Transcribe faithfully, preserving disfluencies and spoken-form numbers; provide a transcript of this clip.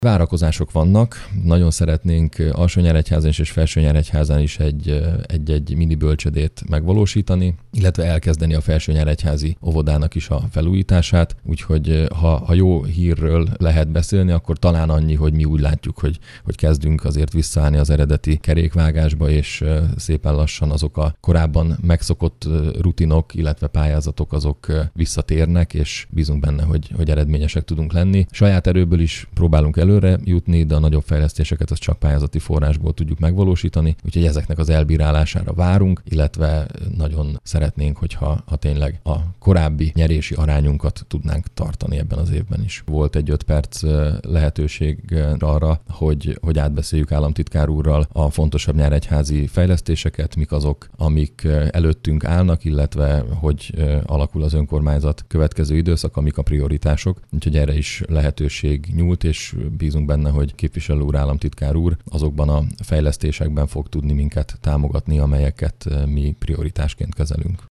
Várakozások vannak, nagyon szeretnénk Alsó-Nyíregyházan és Felső-Nyíregyházan is egy, egy-egy mini bölcsödét megvalósítani, illetve elkezdeni a Felső-Nyíregyházi óvodának is a felújítását, úgyhogy ha, ha jó hírről lehet beszélni, akkor talán annyi, hogy mi úgy látjuk, hogy, hogy kezdünk azért visszaállni az eredeti kerékvágásba, és szépen lassan azok a korábban megszokott rutinok, illetve pályázatok azok visszatérnek, és bízunk benne, hogy, hogy eredményesek tudunk lenni. Saját erőből is próbálunk elő előre jutni, de a nagyobb fejlesztéseket az csak pályázati forrásból tudjuk megvalósítani, úgyhogy ezeknek az elbírálására várunk, illetve nagyon szeretnénk, hogyha ha tényleg a korábbi nyerési arányunkat tudnánk tartani ebben az évben is. Volt egy öt perc lehetőség arra, hogy, hogy átbeszéljük államtitkár úrral a fontosabb nyíregyházi fejlesztéseket, mik azok, amik előttünk állnak, illetve hogy alakul az önkormányzat következő időszak, amik a prioritások. Úgyhogy erre is lehetőség nyúlt, és bízunk benne, hogy képviselő úr, államtitkár úr azokban a fejlesztésekben fog tudni minket támogatni, amelyeket mi prioritásként kezelünk.